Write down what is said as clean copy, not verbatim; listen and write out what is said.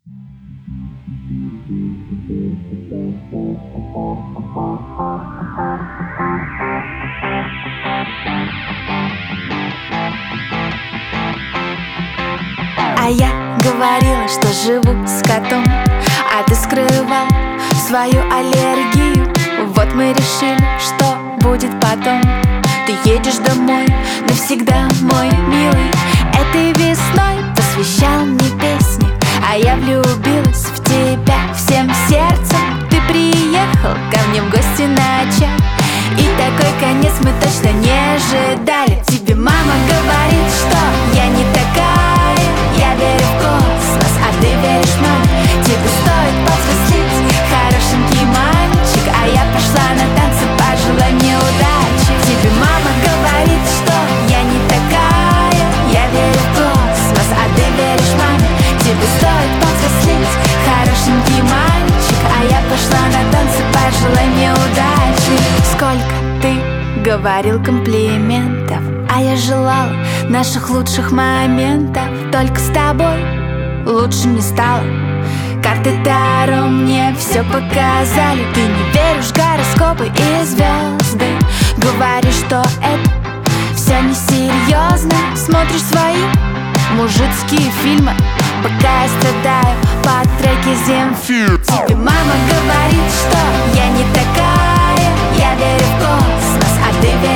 А я говорила, что живу с котом, а ты скрывал свою аллергию. Вот мы решили, что будет потом. Ты едешь домой навсегда, мой милый. Этой весной посвящал мне песни, а я влюбилась в тебя всем сердцем. Ты приехал ко мне в гости на чай, и такой конец мы точно не ожидали. Тебе мама говорит, что я не такая. Я верю в космос, а ты веришь маме. Тебе стоит повзрослеть, хорошенький мальчик. А я пошла на танцы, пожелай мне удачи. Тебе мама говорит, что я не такая. Я верю в космос, а ты веришь маме. Тебе стоит повзрослеть, хорошенький мальчик. А я пошла на танцы, пожелай мне удачи. Сколько ты говорил комплиментов, а я желала наших лучших моментов. Только с тобой лучше не стало. Карты Таро мне все показали. Ты не веришь в гороскопы и звезды, говоришь, что это все несерьезно. Смотришь свои мужицкие фильмы, пока я страдаю под треки Земфиры. Тебе мама говорит, что я не такая. Я верю в космос, а ты веришь